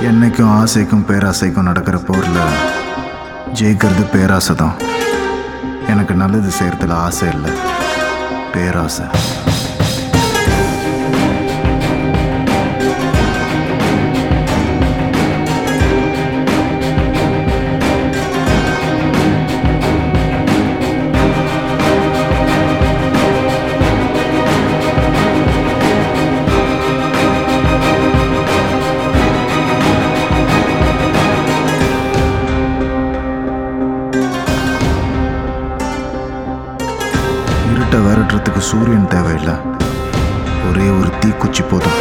என்னைக்கும் ஆசைக்கும் பேராசைக்கும் நடக்கிற போரில் ஜெயிக்கிறது பேராசை தான். எனக்கு நல்லது செய்கிறதுல ஆசை இல்லை, பேராசை. இருட்டை விரட்டுறதுக்கு சூரியன் தேவையில்லை, ஒரே ஒரு தீக்குச்சி போதும்.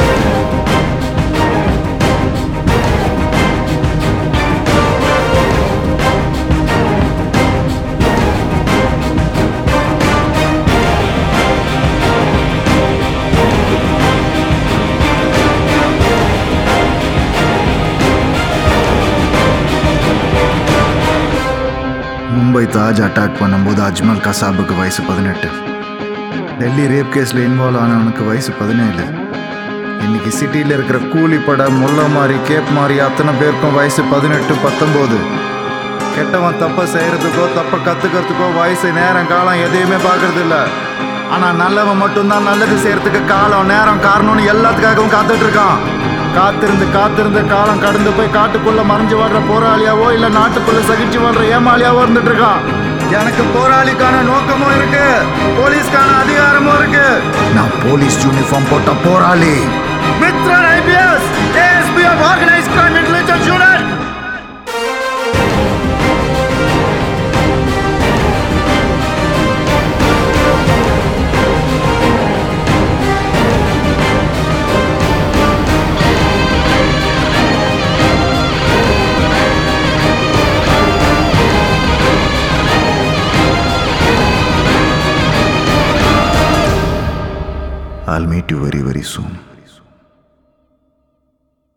மும்பை தாஜ் அட்டாக் பண்ணும்போது அஜ்மல் கசாபுக்கு வயசு 18. டெல்லி ரேப் கேஸில் இன்வால்வ் ஆனவனுக்கு வயசு 17. இன்னைக்கு சிட்டியில் இருக்கிற கூலிப்படை, முல்லை மாதிரி, கேப் மாதிரி அத்தனை பேருக்கும் வயசு 18, 19. கெட்டவன் தப்பை செய்கிறதுக்கோ தப்பை கற்றுக்கிறதுக்கோ வயசு, நேரம், காலம் எதையுமே பார்க்கறது இல்லை. ஆனால் நல்லவன் மட்டும்தான் நல்லது செய்கிறதுக்கு காலம், நேரம், காரணம்னு எல்லாத்துக்காகவும் காத்துட்டு இருக்கான். காத்திருந்து காலம் கடந்து போய் காட்டுக்குள்ள மறைஞ்சு வாழ்ற போராளியாவோ இல்ல நாட்டுக்குள்ள சகிச்சு வாழ்ற ஏமாளியாவோ இருந்துட்டு இருக்கான். எனக்கு போராளிக்கான நோக்கமும் இருக்கு, போலீஸ்க்கான அதிகாரமும் இருக்கு. நான் போலீஸ் யூனிஃபார்ம் போட்ட போராளி. Mithran IPS, ASP of Organized Crime Intelligence Unit. I'll meet you very, very soon.